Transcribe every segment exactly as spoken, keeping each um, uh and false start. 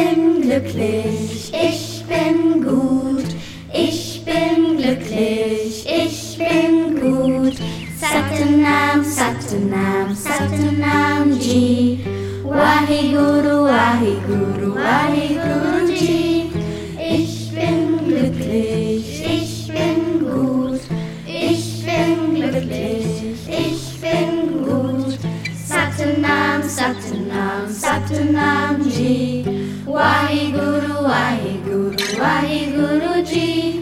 bin glücklich, ich bin gut. Ich bin glücklich, ich bin gut. Satnam, Satnam, Satnam Ji. Waheguru, Waheguru, Waheguru Ji. Ich bin glücklich, ich bin gut. Ich bin glücklich, ich bin gut. Satnam, Satnam, Satnam Ji. Waheguru, Waheguru, Waheguru Ji.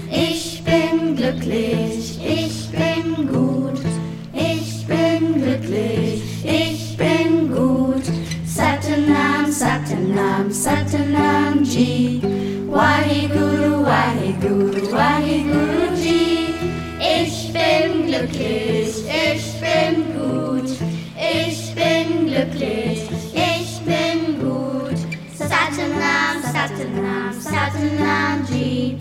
Ich bin glücklich, ich bin gut. Ich bin glücklich, ich bin gut. Satnam, Satnam, Satnam Ji. Waheguru, Waheguru, Waheguru Ji. Ich bin glücklich, ich bin gut. Ich bin glücklich, ich bin gut. Satnam, Satnam, Satnam Ji.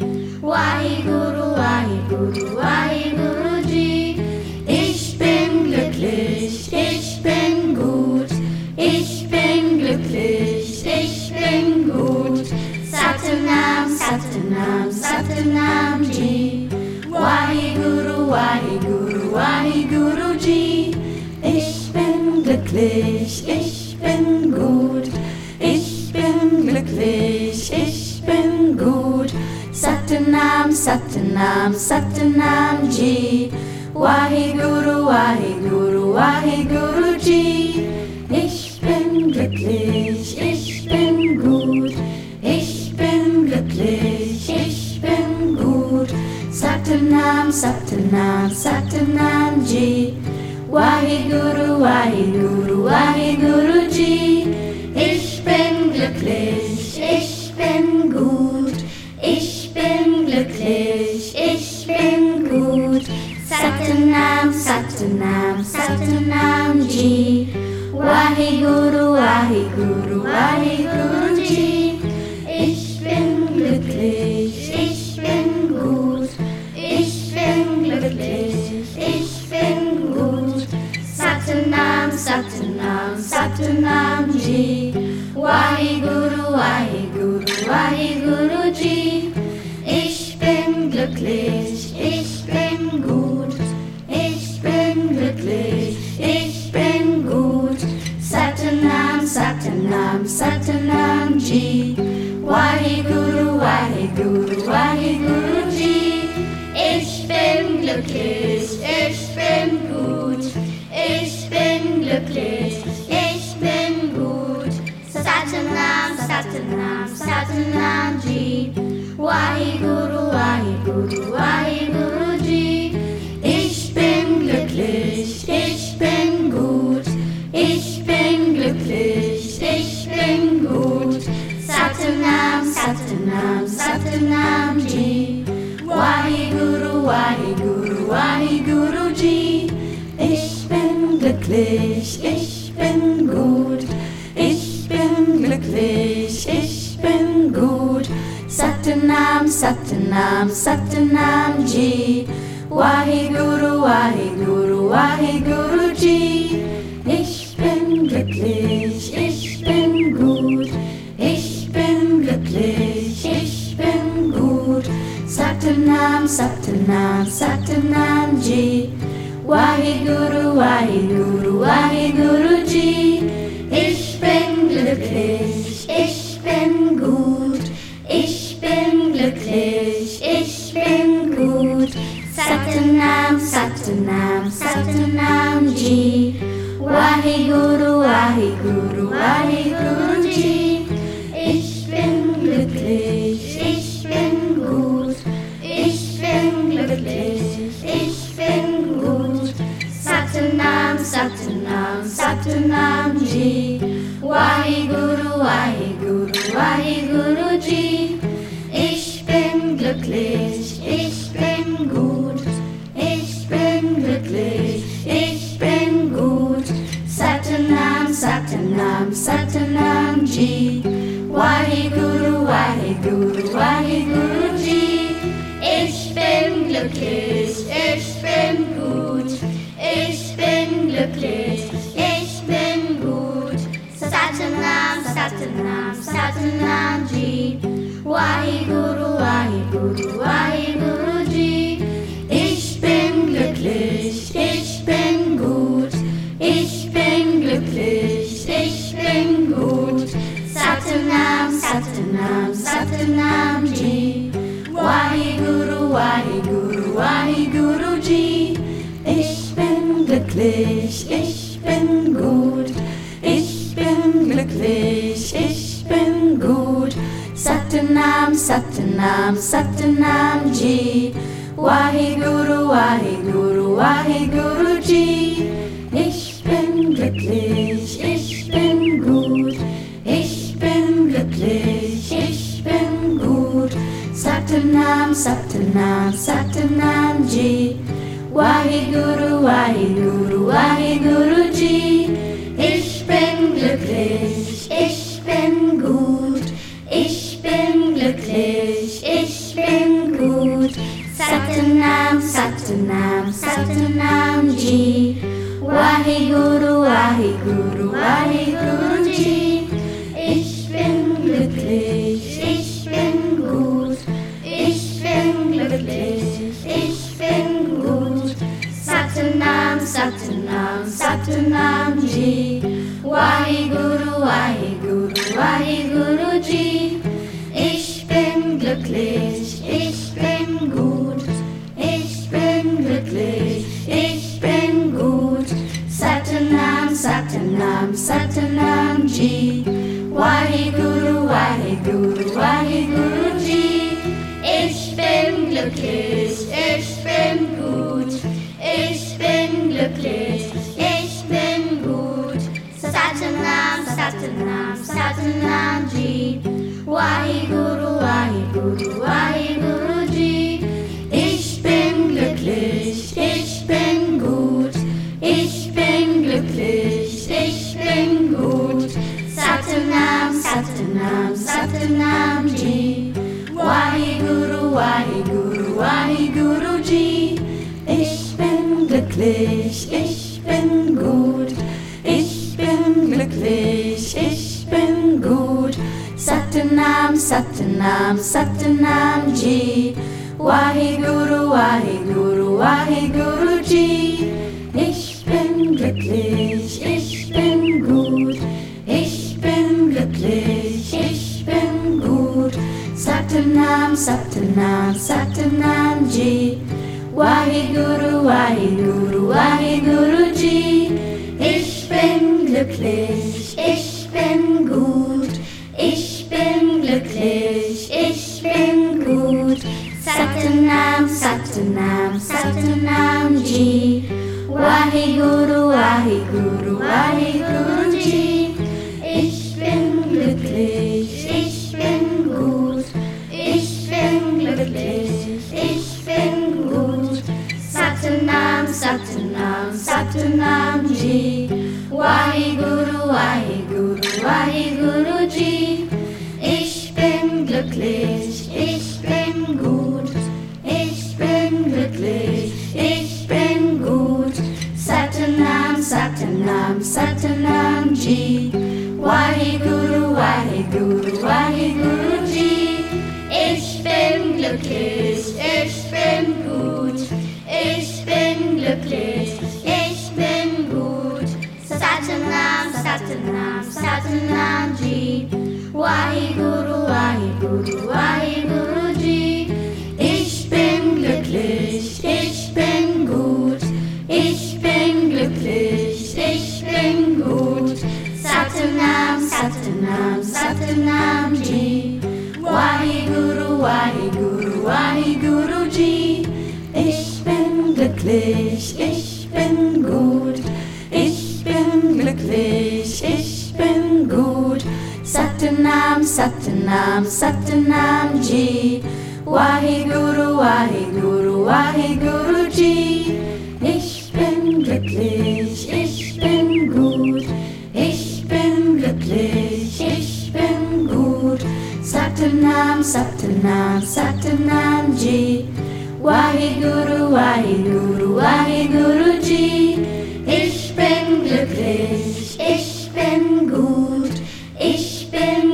Waheguru, Waheguru, Waheguru Ji. Ich bin glücklich, ich bin gut. Ich bin glücklich, ich bin gut. Satnam, Satnam, Satnam Ji. Waheguru, Waheguru, Waheguru Ji. Ich bin glücklich, ich bin gut. Ich bin glücklich, ich bin gut. Satnam, Satnam, Satnam Ji. Waheguru, Waheguru, Waheguru Ji. Ich bin glücklich, ich bin gut. Ich bin glücklich, ich bin gut. Satnam, Satnam, Satnam Ji. Waheguru, Waheguru, Waheguru Ji. Ich bin glücklich, ich bin gut. Ich bin glücklich, ich bin gut. Satnam, Satnam, Satnam Ji. Waheguru, Waheguru, Waheguru Ji. Ich bin glücklich, ich bin gut. Ich bin glücklich, ich bin gut. Satnam, Satnam, Satnam Ji. Waheguru, Waheguru, Waheguru Ji. Ich bin glücklich, ich bin gut. Ich bin glücklich, ich bin gut. Satnam, Satnam, Satnam Ji. Waheguru, Waheguru, Waheguru Ji. Ich bin glücklich, ich bin gut. Ich bin glücklich, ich bin gut. Satnam, Satnam, Satnam Ji. Waheguru, Waheguru, Waheguru Ji. Ich bin glücklich, ich bin gut. Ich bin glücklich, ich bin gut. Satnam, Satnam, Satnam Ji. Waheguru, Waheguru, Waheguru Ji. Ich bin glücklich, ich bin gut. Ich bin glücklich, ich bin gut. Satnam, Satnam, Satnam Ji. Waheguru, Waheguru, Waheguru Ji. Ich bin glücklich, ich bin gut. Ich bin glücklich, ich bin gut. Satnam, Satnam, Satnam Ji. Waheguru, Waheguru, Waheguru Ji. Ich bin glücklich, ich bin gut. Ich bin glücklich, ich bin gut. Satnam, Satnam, Satnam Ji. Waheguru, Waheguru, Waheguru Ji. Ich bin glücklich, ich bin gut. Ich bin glücklich, ich bin gut. Satnam, Satnam, Satnam Ji. Waheguru, Waheguru, Waheguru Ji. Ich bin glücklich, ich bin gut. Ich bin glücklich, ich bin gut. Satnam, Satnam, Satnam Ji. Waheguru, Waheguru, Waheguru Ji. Ich bin glücklich, ich bin gut. Ich bin glücklich, ich bin gut. Satnam, Satnam, Satnam Ji. Waheguru, Waheguru, Waheguru Ji. Ich bin glücklich, ich bin gut. Ich bin glücklich, ich bin gut. Satnam, Satnam, Satnam Ji. Waheguru, Waheguru, Waheguru Ji. Ich bin glücklich, ich bin gut. Ich bin glücklich, ich bin gut. Satnam, Satnam, Satnam Ji. Waheguru, Waheguru, Waheguru Ji. Ich bin glücklich, ich bin gut. Ich bin glücklich, ich bin gut. Satnam, Satnam, Satnam Ji. Waheguru, Waheguru, Waheguru Ji. Ich bin glücklich, ich bin gut. Ich bin glücklich, ich bin gut. Satnam, Satnam, Satnam Ji. Waheguru, Waheguru, Waheguru Ji. Ich bin glücklich, ich bin gut. Ich bin glücklich, ich bin gut. Satnam, Satnam, Satnam Ji. Waheguru, Waheguru, Waheguru Ji. Ich bin glücklich, ich bin gut. Ich bin glücklich, ich bin gut. Satnam, Satnam, Satnam Ji. Waheguru, Waheguru, Waheguru Ji. Ich bin glücklich, ich bin gut. Ich bin glücklich, ich bin gut. Satnam, Satnam, Satnam Ji. Waheguru, Waheguru, Waheguru Ji. Ich bin glücklich, ich bin gut. Ich bin glücklich, ich bin gut. Satnam, Satnam, Satnam Ji. Waheguru, Waheguru, Waheguru Ji. Ich bin glücklich, ich bin gut. Ich bin glücklich, ich bin gut. Satnam, Satnam, Satnam Ji. Waheguru, Waheguru, Waheguru Ji. Ich bin glücklich, ich bin gut. Ich bin glücklich, ich bin gut. Satnam, Satnam, Satnam Ji. Waheguru, Waheguru, Waheguru Ji. Ich bin glücklich, ich bin gut. Ich bin glücklich, ich bin gut. Satnam, Satnam, Satnam Ji. Waheguru, Waheguru, Waheguru Ji. Ich bin glücklich, ich bin gut. Ich bin glücklich, ich bin gut. Satnam, Satnam, Satnam Ji. Waheguru, Waheguru, Waheguru Ji. Ich bin glücklich, ich bin gut. Ich bin glücklich, ich bin gut. Satnam, Satnam, Satnam Ji. Waheguru, Waheguru, Waheguru Ji. Ich bin glücklich, ich bin gut. Ich bin glücklich, ich bin gut. Satnam, Satnam, Satnam Ji. Waheguru, Waheguru, Waheguru Ji. Ich bin glücklich, ich bin gut. Ich bin glücklich, ich bin gut. Satnam, Satnam, Satnam Ji. Waheguru, Waheguru, Waheguru Ji. Ich bin glücklich, ich bin gut. Ich bin glücklich, ich bin gut. Satnam, Satnam, Satnam Ji. Waheguru, Waheguru, Waheguru Ji. Ich bin glücklich, ich bin gut. Ich bin glücklich, ich bin gut. Satnam, Satnam, Satnam Ji. Waheguru, Waheguru, Waheguru Ji. Ich bin glücklich, ich bin gut. Ich bin glücklich.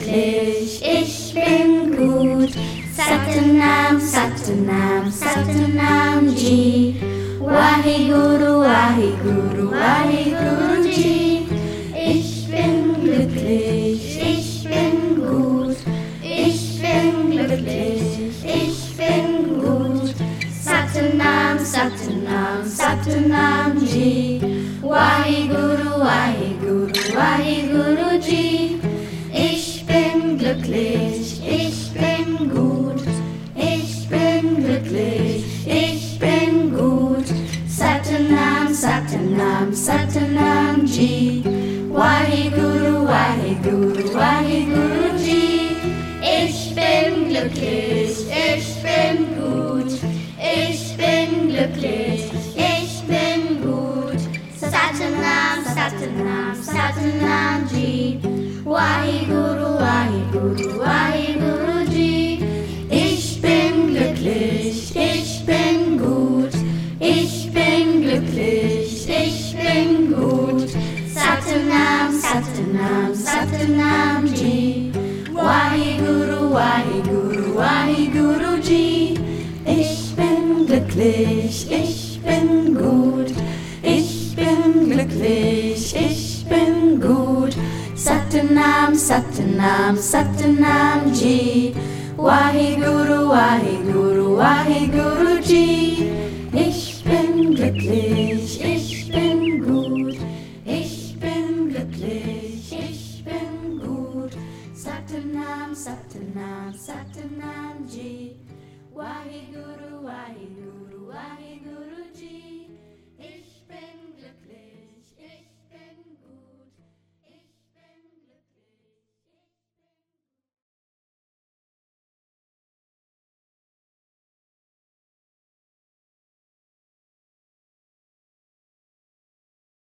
glücklich, ich bin gut. Satnam, Satnam, Satnam Ji. Waheguru, Waheguru, Waheguru Ji. Ich bin glücklich, ich bin gut. Ich bin glücklich, ich bin gut. Satnam, Satnam, Satnam Ji. Waheguru, Waheguru, Waheguru Ji. Ich bin glücklich, ich bin gut. Ich bin glücklich, ich bin gut. Satnam, Satnam, Satnam Ji. Waheguru, Waheguru, Waheguru Ji. Ich bin glücklich, ich bin gut. Ich bin glücklich, ich bin gut. Satnam, Satnam, Satnam Ji. Waheguru, Waheguru, Waheguru Ji. Ich bin glücklich, ich bin gut. Ich bin glücklich, ich bin gut. Satnam, Satnam, Satnam Ji. Waheguru, Waheguru, Waheguru Ji. Ich bin glücklich, ich bin gut. Ich bin glücklich, ich bin gut. Satnam, Satnam, Satnam Ji. Waheguru, Waheguru, Waheguru Ji. Ich bin glücklich, ich bin gut. Ich bin glücklich, ich bin gut. Satnam, Satnam, Satnam Ji. Waheguru, Waheguru, Waheguru Ji.